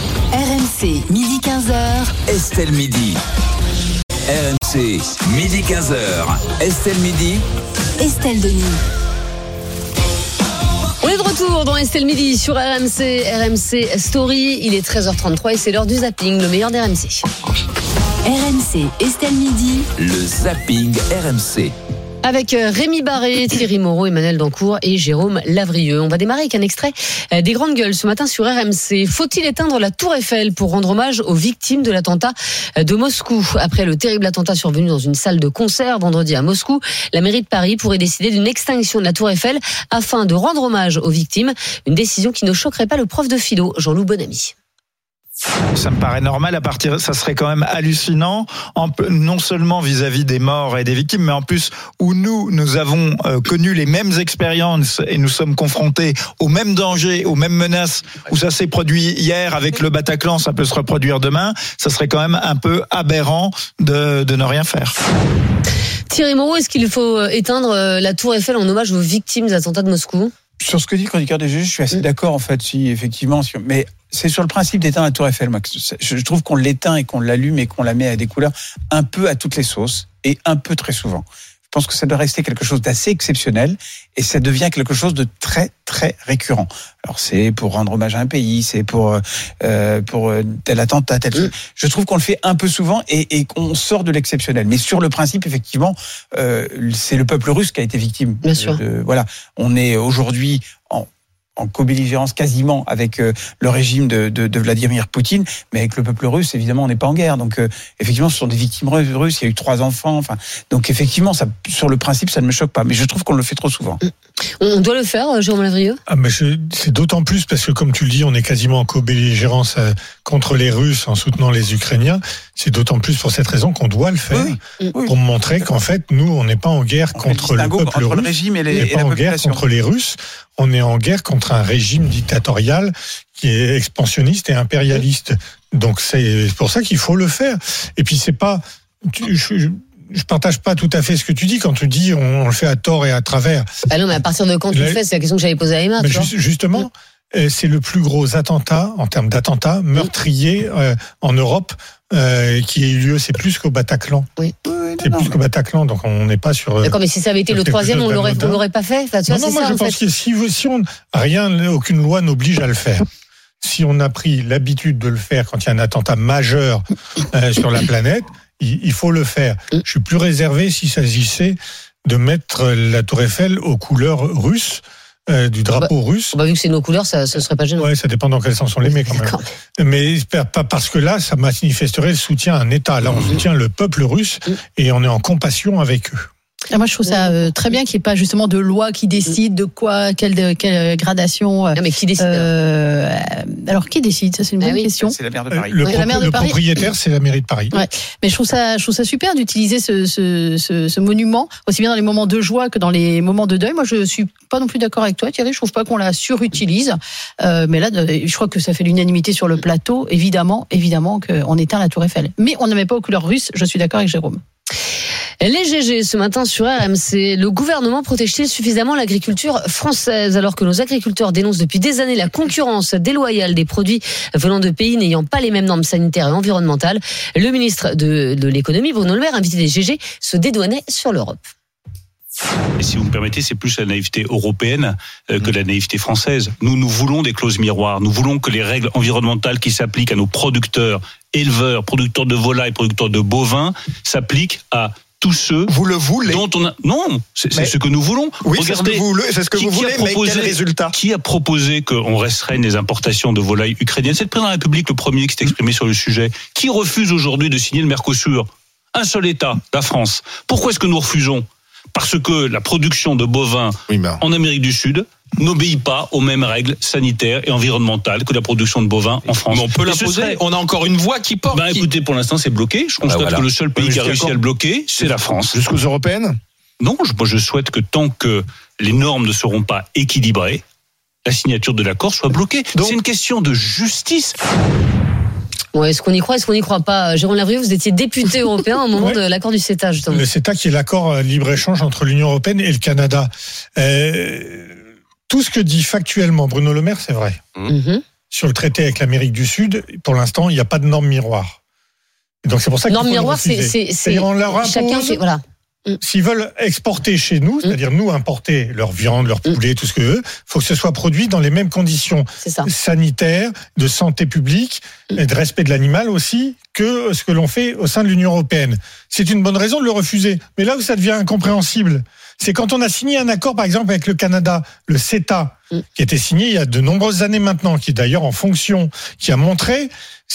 RMC, midi 15h. Estelle Midi. RMC, midi 15h. Estelle Midi. Estelle Denis. On est de retour dans Estelle Midi sur RMC Story. Il est 13h33 et c'est l'heure du zapping, le meilleur d'RMC. RMC, Estelle Midi. Le zapping RMC. Avec Rémi Barré, Thierry Moreau, Emmanuel Dancourt et Jérôme Lavrieux. On va démarrer avec un extrait des Grandes Gueules ce matin sur RMC. Faut-il éteindre la Tour Eiffel pour rendre hommage aux victimes de l'attentat de Moscou? Après le terrible attentat survenu dans une salle de concert vendredi à Moscou, la mairie de Paris pourrait décider d'une extinction de la Tour Eiffel afin de rendre hommage aux victimes. Une décision qui ne choquerait pas le prof de philo, Jean-Loup Bonamy. Ça me paraît normal. Ça serait quand même hallucinant, non seulement vis-à-vis des morts et des victimes, mais en plus où nous avons connu les mêmes expériences et nous sommes confrontés aux mêmes dangers, aux mêmes menaces, où ça s'est produit hier avec le Bataclan, ça peut se reproduire demain. Ça serait quand même un peu aberrant de ne rien faire. Thierry Moreau, est-ce qu'il faut éteindre la Tour Eiffel en hommage aux victimes des attentats de Moscou? Sur ce que dit le chroniqueur des juges, je suis assez d'accord en fait, si effectivement, mais c'est sur le principe d'éteindre la Tour Eiffel. Moi, je trouve qu'on l'éteint et qu'on l'allume et qu'on la met à des couleurs un peu à toutes les sauces et un peu très souvent. Je pense que ça doit rester quelque chose d'assez exceptionnel et ça devient quelque chose de très très récurrent. Alors c'est pour rendre hommage à un pays, c'est pour tel attentat, tel. Je trouve qu'on le fait un peu souvent et qu'on sort de l'exceptionnel. Mais sur le principe, effectivement, c'est le peuple russe qui a été victime. Bien sûr. Voilà, on est aujourd'hui en co-belligérance quasiment avec le régime de Vladimir Poutine, mais avec le peuple russe, évidemment, on n'est pas en guerre. Donc, effectivement, ce sont des victimes russes. Il y a eu 3 enfants. Enfin, donc, effectivement, ça, sur le principe, ça ne me choque pas. Mais je trouve qu'on le fait trop souvent. On doit le faire, Jérôme Lavrieux. Mais c'est d'autant plus parce que, comme tu le dis, on est quasiment en co-belligérance contre les Russes en soutenant les Ukrainiens. C'est d'autant plus pour cette raison qu'on doit le faire, pour montrer qu'en fait, nous, on n'est pas en guerre contre le peuple russe. Le régime et on n'est pas en guerre contre les Russes. On est en guerre contre un régime dictatorial qui est expansionniste et impérialiste. Donc c'est pour ça qu'il faut le faire. Et puis c'est pas, je partage pas tout à fait ce que tu dis quand tu dis on le fait à tort et à travers. Ah non, mais à partir de quand tu le fais, c'est la question que j'avais posée à Emma. Justement, c'est le plus gros attentat en termes d'attentat meurtrier en Europe. Qui a eu lieu, c'est plus qu'au Bataclan. Oui. C'est plus que Bataclan, donc on n'est pas sur. D'accord, mais si ça avait été le troisième, on l'aurait pas fait. Enfin, non, moi je pense que si aucune loi n'oblige à le faire. Si on a pris l'habitude de le faire quand il y a un attentat majeur sur la planète, il faut le faire. Je suis plus réservé s'il s'agissait de mettre la Tour Eiffel aux couleurs russes. Du drapeau russe. Vu que c'est nos couleurs, ça serait pas gênant. Ouais, ça dépend dans quel sens on les met quand même. Mais pas parce que là, ça manifesterait le soutien à un État. Là, on soutient le peuple russe et on est en compassion avec eux. Et moi, je trouve ça très bien qu'il n'y ait pas justement de loi qui décide de quoi, quelle gradation. Non, mais qui décide alors, qui décide? Ça, c'est une bonne question. C'est la maire de Paris. Le propriétaire, c'est la mairie de Paris. Ouais. Mais je trouve ça super d'utiliser ce monument, aussi bien dans les moments de joie que dans les moments de deuil. Moi, je suis pas non plus d'accord avec toi, Thierry. Je trouve pas qu'on la surutilise. Mais là, je crois que ça fait l'unanimité sur le plateau. Évidemment qu'on éteint la Tour Eiffel. Mais on ne met pas aux couleurs russes. Je suis d'accord avec Jérôme. Les GG ce matin sur RMC. Le gouvernement protège-t-il suffisamment l'agriculture française alors que nos agriculteurs dénoncent depuis des années la concurrence déloyale des produits venant de pays n'ayant pas les mêmes normes sanitaires et environnementales? Le ministre de l'économie, Bruno Le Maire, invité des GG, se dédouanait sur l'Europe. Et si vous me permettez, c'est plus la naïveté européenne que la naïveté française. Nous voulons des clauses miroirs. Nous voulons que les règles environnementales qui s'appliquent à nos producteurs, éleveurs, producteurs de volailles, producteurs de bovins, s'appliquent à tous ceux. Vous le voulez? Dont on a... Non, c'est ce que nous voulons. Oui, regardez, c'est ce que vous voulez, mais quel résultat? Qui a proposé qu'on restreigne les importations de volailles ukrainiennes? C'est le président de la République, le premier, qui s'est exprimé sur le sujet. Qui refuse aujourd'hui de signer le Mercosur? Un seul État, la France. Pourquoi est-ce que nous refusons? Parce que la production de bovins en Amérique du Sud n'obéit pas aux mêmes règles sanitaires et environnementales que la production de bovins en France. Mais on peut l'imposer. On a encore une voie qui porte. Écoutez, pour l'instant, c'est bloqué. Je constate que le seul pays qui a réussi à le bloquer, c'est la France. Jusqu'aux européennes? Non, je souhaite que tant que les normes ne seront pas équilibrées, la signature de l'accord soit bloquée. C'est une question de justice. Ouais, est-ce qu'on y croit, est-ce qu'on n'y croit pas? Jérôme Lavrieux, vous étiez député européen au moment de l'accord du CETA, justement. Le CETA, qui est l'accord libre-échange entre l'Union européenne et le Canada. Tout ce que dit factuellement Bruno Le Maire, c'est vrai. Sur le traité avec l'Amérique du Sud, pour l'instant, il n'y a pas de normes miroirs. Et donc c'est pour ça qu'il faut le refuser. C'est on leur impose, chacun fait, voilà. S'ils veulent exporter chez nous, c'est-à-dire nous importer leur viande, leur poulet, tout ce que eux, faut que ce soit produit dans les mêmes conditions sanitaires, de santé publique, et de respect de l'animal aussi, que ce que l'on fait au sein de l'Union européenne. C'est une bonne raison de le refuser. Mais là où ça devient incompréhensible, c'est quand on a signé un accord, par exemple, avec le Canada, le CETA, qui a été signé il y a de nombreuses années maintenant, qui est d'ailleurs en fonction, qui a montré,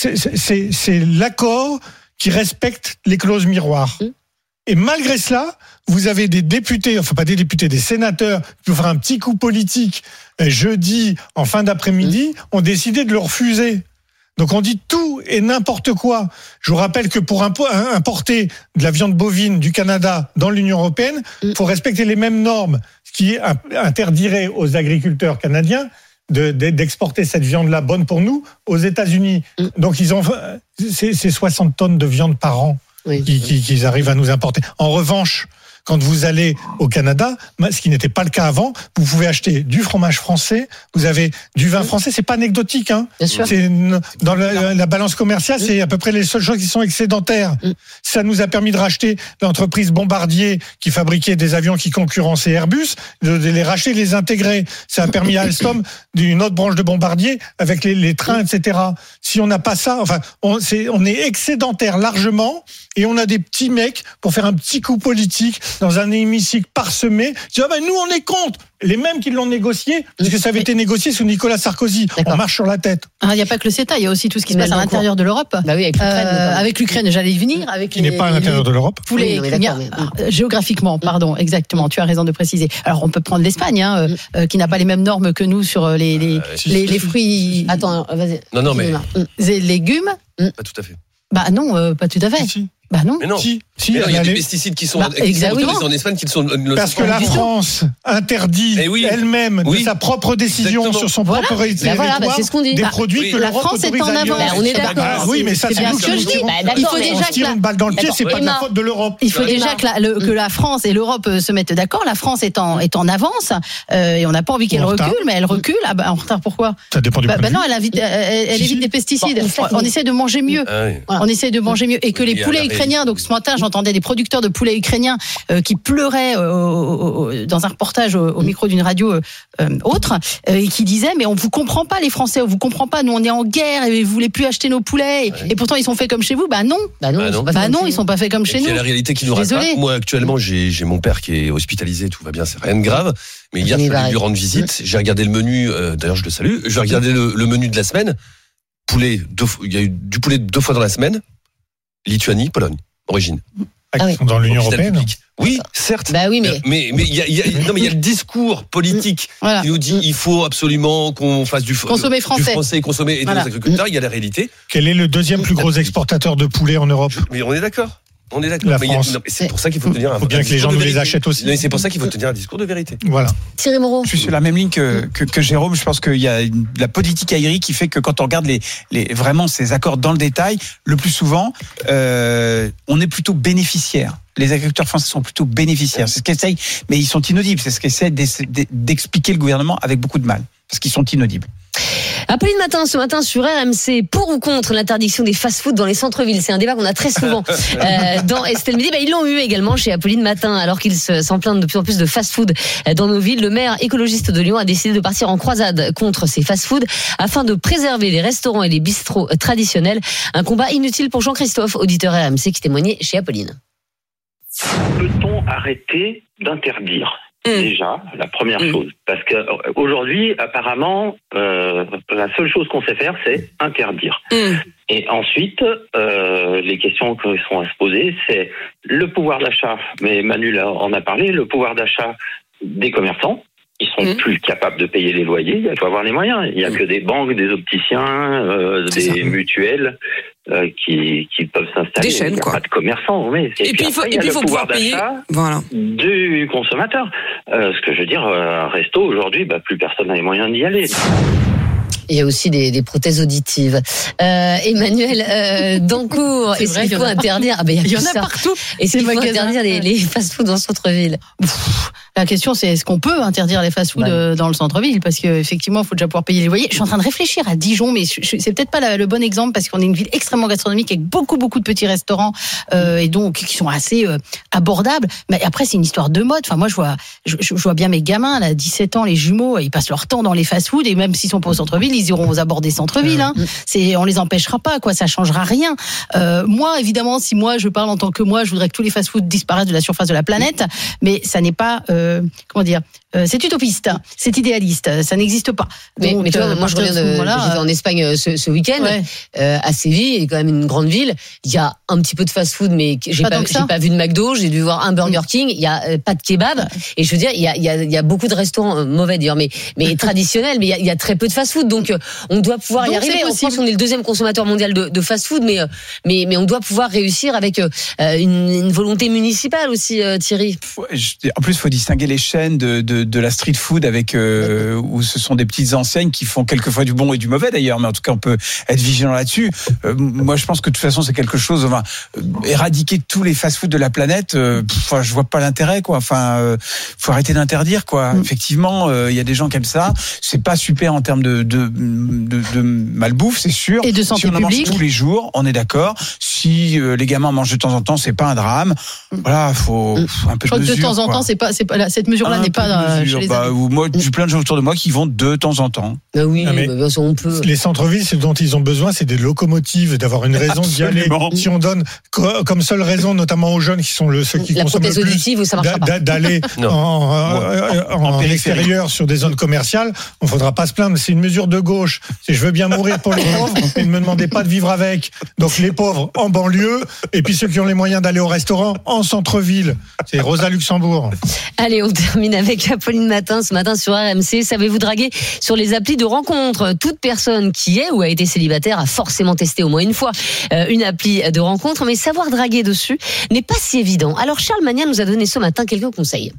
c'est l'accord qui respecte les clauses miroirs. Et malgré cela, vous avez des députés, enfin pas des députés, des sénateurs, qui pour faire un petit coup politique jeudi en fin d'après-midi, ont décidé de le refuser. Donc on dit tout et n'importe quoi. Je vous rappelle que pour importer de la viande bovine du Canada dans l'Union européenne, il faut respecter les mêmes normes, ce qui interdirait aux agriculteurs canadiens d'exporter cette viande-là bonne pour nous aux États-Unis. Donc c'est 60 tonnes de viande par an. Qu'ils arrivent à nous importer. En revanche, quand vous allez au Canada, ce qui n'était pas le cas avant, vous pouvez acheter du fromage français, vous avez du vin français, c'est pas anecdotique, hein. Bien sûr. C'est dans la balance commerciale, c'est à peu près les seules choses qui sont excédentaires. Ça nous a permis de racheter l'entreprise Bombardier qui fabriquait des avions qui concurrençaient Airbus, de les racheter, de les intégrer. Ça a permis à Alstom, d'une autre branche de Bombardier, avec les trains, etc. Si on n'a pas ça, enfin, on est excédentaire largement, et on a des petits mecs pour faire un petit coup politique dans un hémicycle parsemé. Nous on est contre. Les mêmes qui l'ont négocié, parce que ça avait été négocié sous Nicolas Sarkozy. On marche sur la tête. Il n'y a pas que le CETA, il y a aussi tout ce qui se passe à l'intérieur de l'Europe. Bah oui, avec l'Ukraine, j'allais y venir. Qui n'est pas à l'intérieur de l'Europe. Géographiquement, pardon, exactement. Tu as raison de préciser. Alors on peut prendre l'Espagne, qui n'a pas les mêmes normes que nous sur les fruits. Attends, vas-y. Non, mais les légumes. Pas tout à fait. Bah non, pas tout à fait. Si. Bah non. Mais non. Si, il y a des pesticides qui sont autorisés en Espagne qui sont parce que la France interdit elle-même de sa propre décision sur son propre territoire c'est ce qu'on dit. des produits que la France est en avance. On est d'accord. Oui, mais ça c'est nous qui il faut déjà tire une balle dans le pied, c'est pas de la faute de l'Europe. Il faut déjà que la France et l'Europe se mettent d'accord. La France est en avance et on n'a pas envie qu'elle recule, mais elle recule. En retard pourquoi? Ça dépend du point de vue. Non, elle évite des pesticides. On essaie de manger mieux. On essaie de manger mieux et que les poulets ukrainien. Donc ce matin, j'entendais des producteurs de poulet ukrainiens qui pleuraient dans un reportage au micro d'une radio autre, et qui disaient mais on vous comprend pas les Français, on vous comprend pas. Nous on est en guerre et vous voulez plus acheter nos poulets. Et pourtant ils sont faits comme chez vous. Bah non, ils sont pas faits comme chez nous. C'est la réalité qui nous rattrape. Moi actuellement, j'ai mon père qui est hospitalisé, tout va bien, c'est rien de grave. Mais hier, je suis lui rendre visite. J'ai regardé le menu. D'ailleurs, je le salue. J'ai regardé le menu de la semaine. Poulet, il y a eu du poulet 2 fois dans la semaine. Lituanie, Pologne, origine. Ils sont dans l'Union européenne. Oui, certes. Bah oui, mais il y a le discours politique qui nous dit il faut absolument qu'on fasse du français et consommer et des agriculteurs. Il y a la réalité. Quel est le deuxième plus gros exportateur de poulet en Europe? Mais on est d'accord. La France. C'est pour ça qu'il faut tenir un bien que les gens nous les achètent aussi. C'est pour ça qu'il faut tenir un discours de vérité. Voilà. Thierry Moreau. Je suis sur la même ligne que Jérôme. Je pense qu'il y a la politique aérienne qui fait que quand on regarde vraiment ces accords dans le détail, le plus souvent, on est plutôt bénéficiaire. Les agriculteurs français sont plutôt bénéficiaires. C'est ce qu'essayent, mais ils sont inaudibles. C'est ce qu'essaie d'expliquer le gouvernement avec beaucoup de mal, parce qu'ils sont inaudibles. Apolline Matin, ce matin sur RMC, pour ou contre l'interdiction des fast-food dans les centres-villes. C'est un débat qu'on a très souvent dans Estelle Midi. Ils l'ont eu également chez Apolline Matin, alors qu'ils s'en plaignent de plus en plus de fast-food dans nos villes. Le maire écologiste de Lyon a décidé de partir en croisade contre ces fast-food afin de préserver les restaurants et les bistrots traditionnels. Un combat inutile pour Jean-Christophe, auditeur RMC, qui témoignait chez Apolline. Peut-on arrêter d'interdire ? Déjà, la première chose. Parce que aujourd'hui, apparemment, la seule chose qu'on sait faire, c'est interdire. Et ensuite, les questions qui sont à se poser, c'est le pouvoir d'achat. Mais Manu en a parlé, le pouvoir d'achat des commerçants. Ils sont plus capables de payer les loyers. Il faut avoir les moyens. Il n'y a que des banques, des opticiens, des mutuelles qui peuvent s'installer. Des chaînes, il n'y a pas de commerçants. Mais et puis il faut pouvoir payer. Voilà. Du consommateur. Ce que je veux dire, un resto aujourd'hui, plus personne n'a les moyens d'y aller. Il y a aussi des prothèses auditives. Emmanuel Dancourt, est-ce qu'il faut interdire il y en a partout. Est-ce qu'il faut interdire les fast-foods dans le centre-ville? La question, c'est est-ce qu'on peut interdire les fast-foods dans le centre-ville? Parce qu'effectivement, il faut déjà pouvoir payer les loyers. Je suis en train de réfléchir à Dijon, mais c'est peut-être pas le bon exemple parce qu'on est une ville extrêmement gastronomique avec beaucoup de petits restaurants et donc qui sont assez abordables. Mais après, c'est une histoire de mode. Enfin, moi, je vois bien mes gamins, là, 17 ans, les jumeaux, ils passent leur temps dans les fast-foods et même s'ils sont pas au centre-ville, ils iront aux abords des centres-villes. On les empêchera pas, quoi. Ça changera rien. Moi, évidemment, si moi je parle en tant que moi, je voudrais que tous les fast-foods disparaissent de la surface de la planète, mais ça n'est pas c'est utopiste, c'est idéaliste, ça n'existe pas. Mais tu vois, moi j'étais en Espagne ce week-end, à Séville, et quand même une grande ville. Il y a un petit peu de fast-food, mais j'ai pas vu de McDo, j'ai dû voir un Burger King. Il y a pas de kebab, et je veux dire, il y a beaucoup de restaurants mauvais d'ailleurs, mais traditionnels, mais il y a très peu de fast-food, donc on doit pouvoir y arriver. En France, on est le deuxième consommateur mondial de fast-food, mais on doit pouvoir réussir avec une volonté municipale aussi, Thierry. En plus, il faut distinguer les chaînes de la street food avec où ce sont des petites enseignes qui font quelquefois du bon et du mauvais d'ailleurs, mais en tout cas on peut être vigilant là-dessus. Moi je pense que de toute façon c'est quelque chose, éradiquer tous les fast-food de la planète, je vois pas l'intérêt, quoi. Faut arrêter d'interdire, quoi. Effectivement, il y a des gens qui aiment ça, c'est pas super en termes de malbouffe, c'est sûr. Et de santé publique. Si on en mange tous les jours, on est d'accord. Si les gamins mangent de temps en temps, c'est pas un drame. Voilà, faut un peu de mesure. De temps en temps, c'est pas cette mesure-là n'est pas chez les amis. Moi, j'ai plein de gens autour de moi qui vont de temps en temps. Oui, on peut. Les centres-villes, ce dont ils ont besoin, c'est des locomotives, d'avoir une raison d'y aller. Si on donne comme seule raison, notamment aux jeunes qui sont ceux qui consomment le plus, d'aller en extérieur sur des zones commerciales, on ne faudra pas se plaindre. C'est une mesure de gauche. Je veux bien mourir pour les pauvres, mais ne me demandez pas de vivre avec. Donc les pauvres en banlieue, et puis ceux qui ont les moyens d'aller au restaurant en centre-ville. C'est Rosa Luxembourg. Allez, on termine avec Apolline Matin, ce matin sur RMC. Savez-vous draguer sur les applis de rencontre? Toute personne qui est ou a été célibataire a forcément testé au moins une fois une appli de rencontre, mais savoir draguer dessus n'est pas si évident. Alors Charles Magnin nous a donné ce matin quelques conseils.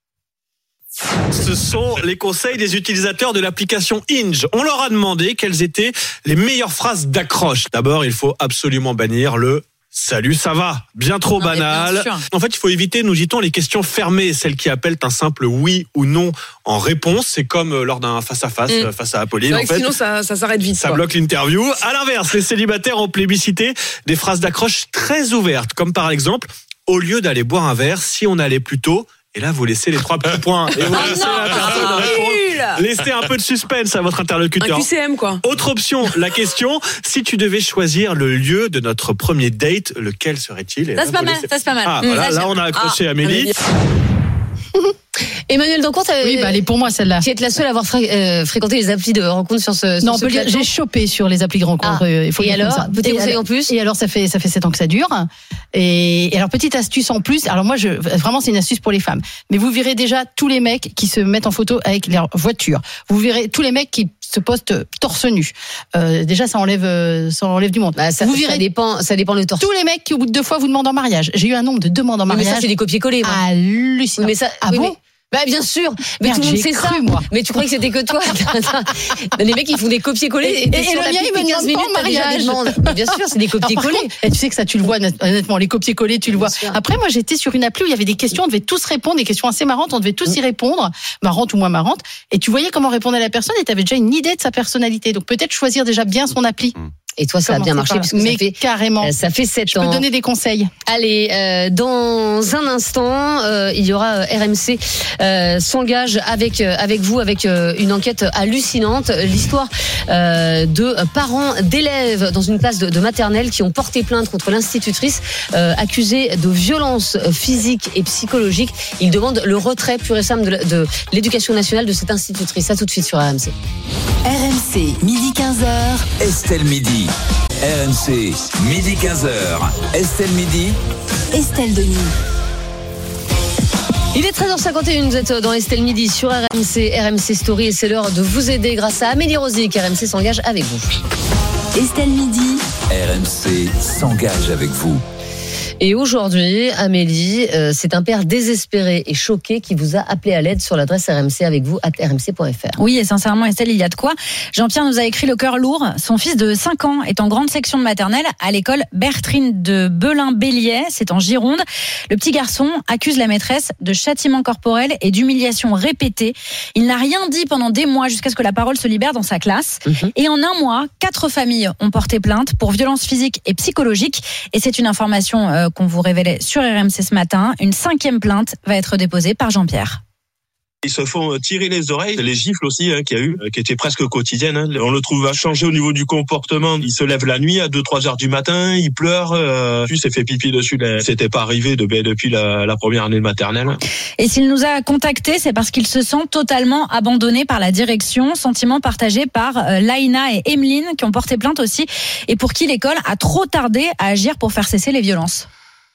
Ce sont les conseils des utilisateurs de l'application Hinge. On leur a demandé quelles étaient les meilleures phrases d'accroche. D'abord, il faut absolument bannir le Salut, ça va? Bien trop banal. En fait, il faut éviter, nous dit-on, les questions fermées, celles qui appellent un simple oui ou non en réponse. C'est comme lors d'un face-à-face, face à Apolline. En fait, sinon, ça s'arrête vite. Ça bloque l'interview. À l'inverse, les célibataires ont plébiscité des phrases d'accroche très ouvertes, comme par exemple, au lieu d'aller boire un verre, si on allait plus tôt. Et là, vous laissez les 3 petits points. Et vous laissez la personne répondre. Laissez un peu de suspense à votre interlocuteur. Un QCM, quoi. Autre option, la question, si tu devais choisir le lieu de notre premier date, lequel serait-il? Ça, c'est pas mal, ça, c'est pas mal. Ah, voilà, là, on a accroché Amélie. Emmanuel Dancourt, oui, elle est pour moi celle-là. Tu es la seule à avoir fréquenté les applis de rencontre sur ce. Non, on peut dire, j'ai chopé sur les applis de rencontre. Et alors, petit conseil en plus. Et alors, ça fait 7 ans que ça dure. Et alors, petite astuce en plus. Alors moi, vraiment, c'est une astuce pour les femmes. Mais vous verrez déjà tous les mecs qui se mettent en photo avec leur voiture. Vous verrez tous les mecs qui se postent torse nu. Déjà, ça enlève du monde. Vous verrez, ça dépend le torse. Tous les mecs qui au bout de 2 fois vous demandent en mariage. J'ai eu un nombre de demandes en mariage. Mais ça, c'est des copier-coller. Hallucinant. Mais ça, bon? Bah bien sûr, mais merde, tout le monde sait ça. Moi. Mais tu croyais que c'était que toi? Les mecs ils font des copier-coller et le mien il me demande pas en mariage. Mais bien sûr, c'est des copier-coller. Et tu sais que ça tu le vois honnêtement, les copier-coller tu le vois. Après moi j'étais sur une appli où il y avait des questions, on devait tous répondre, des questions assez marrantes, on devait tous y répondre, marrantes ou moins marrantes, et tu voyais comment répondait la personne et tu avais déjà une idée de sa personnalité. Donc peut-être choisir déjà bien son appli. Et toi, ça a bien marché puisque carrément. Ça fait 7 ans. Je peux donner des conseils. Allez, dans un instant, il y aura RMC s'engage avec vous avec une enquête hallucinante, l'histoire de parents d'élèves dans une classe de maternelle qui ont porté plainte contre l'institutrice accusée de violences physiques et psychologiques. Ils demandent le retrait pur et simple de l'éducation nationale de cette institutrice. Ça tout de suite sur RMC. RMC, midi 15h. Estelle Midi. RMC, midi 15h. Estelle Midi. Estelle Denis. Il est 13h51, vous êtes dans Estelle Midi sur RMC Story et c'est l'heure de vous aider grâce à Amélie Rosic. RMC s'engage avec vous. Estelle Midi. RMC s'engage avec vous. Et aujourd'hui, Amélie, c'est un père désespéré et choqué qui vous a appelé à l'aide sur l'adresse RMC avec vous @rmc.fr. Oui, et sincèrement, Estelle, il y a de quoi. Jean-Pierre nous a écrit le cœur lourd. Son fils de 5 ans est en grande section de maternelle à l'école Bertrine de Belin-Béliais, c'est en Gironde. Le petit garçon accuse la maîtresse de châtiment corporel et d'humiliation répétée. Il n'a rien dit pendant des mois jusqu'à ce que la parole se libère dans sa classe. Et en un mois, 4 familles ont porté plainte pour violences physiques et psychologiques. Et c'est une information qu'on vous révélait sur RMC ce matin. Une 5e plainte va être déposée par Jean-Pierre. Ils se font tirer les oreilles, les gifles aussi qu'il y a eu, qui étaient presque quotidiennes. On le trouve à changer au niveau du comportement. Il se lève la nuit à 2-3 heures du matin, il pleure, puis s'est fait pipi dessus. C'était pas arrivé depuis la première année de maternelle. Et s'il nous a contactés, c'est parce qu'il se sent totalement abandonné par la direction, sentiment partagé par Laïna et Emeline qui ont porté plainte aussi et pour qui l'école a trop tardé à agir pour faire cesser les violences.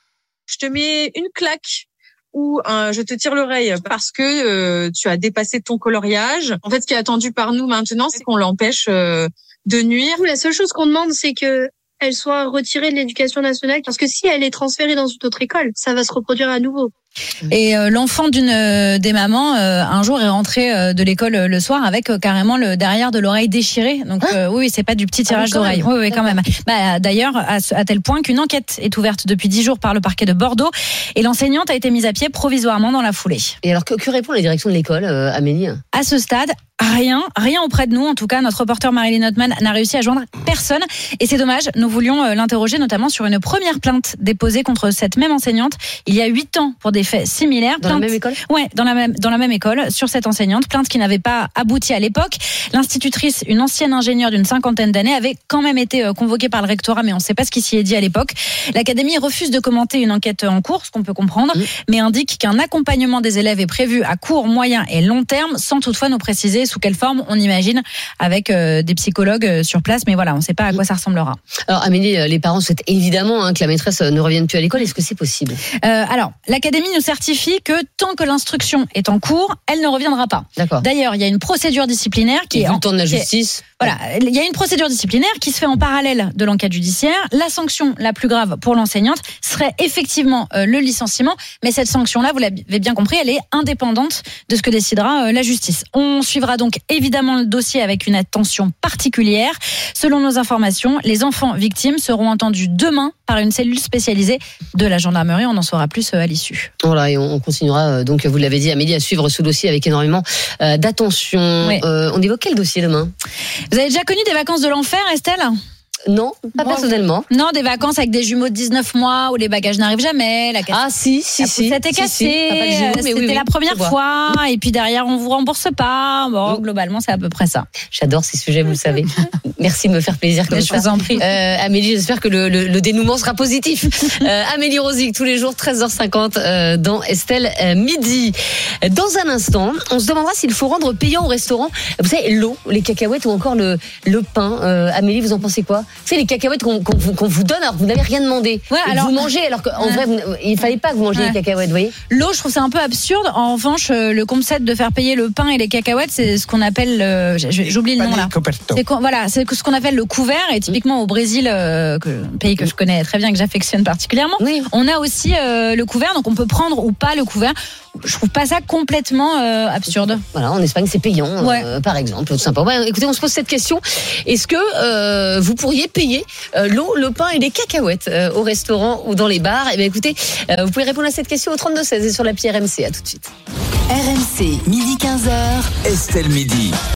Je te mets une claque ou je te tire l'oreille parce que tu as dépassé ton coloriage. En fait, ce qui est attendu par nous maintenant, c'est qu'on l'empêche de nuire. La seule chose qu'on demande, c'est que elle soit retirée de l'éducation nationale parce que si elle est transférée dans une autre école, ça va se reproduire à nouveau. Et l'enfant d'une des mamans un jour est rentré de l'école le soir avec carrément le derrière de l'oreille déchiré. Donc oui, c'est pas du petit tirage d'oreille. Oui, quand même. D'ailleurs, à tel point qu'une enquête est ouverte depuis 10 jours par le parquet de Bordeaux et l'enseignante a été mise à pied provisoirement dans la foulée. Et alors que répond la direction de l'école, Amélie? À ce stade, rien auprès de nous. En tout cas, notre reporter Marilyn Hotman n'a réussi à joindre personne. Et c'est dommage, nous voulions l'interroger notamment sur une première plainte déposée contre cette même enseignante il y a 8 ans pour des faits similaires. Dans la même école ? Ouais, dans la même école, sur cette enseignante. Plainte qui n'avait pas abouti à l'époque. L'institutrice, une ancienne ingénieure d'une 50aine d'années, avait quand même été convoquée par le rectorat, mais on ne sait pas ce qui s'y est dit à l'époque. L'académie refuse de commenter une enquête en cours, ce qu'on peut comprendre, mais indique qu'un accompagnement des élèves est prévu à court, moyen et long terme, sans toutefois nous préciser sous quelle forme, on imagine, avec des psychologues sur place. Mais voilà, on ne sait pas à quoi ça ressemblera. Alors Amélie, les parents souhaitent évidemment que la maîtresse ne revienne plus à l'école. Est-ce que c'est possible ? Alors, l'académie nous certifie que tant que l'instruction est en cours, elle ne reviendra pas. D'accord. D'ailleurs, il y a une procédure disciplinaire qui est en temps de la justice. Voilà, il y a une procédure disciplinaire qui se fait en parallèle de l'enquête judiciaire. La sanction la plus grave pour l'enseignante serait effectivement le licenciement, mais cette sanction-là, vous l'avez bien compris, elle est indépendante de ce que décidera la justice. On suivra donc évidemment le dossier avec une attention particulière. Selon nos informations, les enfants victimes seront entendus demain par une cellule spécialisée de la gendarmerie. On en saura plus à l'issue. Voilà, et on continuera, donc vous l'avez dit Amélie, à suivre ce dossier avec énormément d'attention. Oui. On évoque quel dossier demain ? Vous avez déjà connu des vacances de l'enfer, Estelle ? Non, pas personnellement. Non, des vacances avec des jumeaux de 19 mois où les bagages n'arrivent jamais. La si. C'était cassé. C'était la première fois. Et puis derrière, on vous rembourse pas. Bon, globalement, c'est à peu près ça. J'adore ces sujets, vous le savez. Merci de me faire plaisir comme ça. Je vous en prie. Amélie, j'espère que le dénouement sera positif. Amélie Rosic, tous les jours, 13h50 dans Estelle Midi. Dans un instant, on se demandera s'il faut rendre payant au restaurant, vous savez, l'eau, les cacahuètes ou encore le pain. Amélie, vous en pensez quoi ? C'est les cacahuètes qu'on vous donne alors que vous n'avez rien demandé. Ouais, alors, vous mangez alors qu'en vrai, il fallait pas que vous mangiez les cacahuètes, vous voyez. L'eau, je trouve c'est un peu absurde. En revanche, le concept de faire payer le pain et les cacahuètes, c'est ce qu'on appelle, j'oublie le nom là. C'est ce qu'on appelle le couvert. Et typiquement au Brésil, un pays que je connais très bien, que j'affectionne particulièrement, on a aussi le couvert. Donc on peut prendre ou pas le couvert. Je trouve pas ça complètement absurde. Voilà, en Espagne c'est payant, par exemple, tout simplement. Écoutez, on se pose cette question. Est-ce que vous pourriez payer l'eau, le pain et les cacahuètes au restaurant ou dans les bars? Eh bien, écoutez, vous pouvez répondre à cette question au 32-16 et sur l'appli RMC. À tout de suite. RMC, midi 15h. Estelle Midi.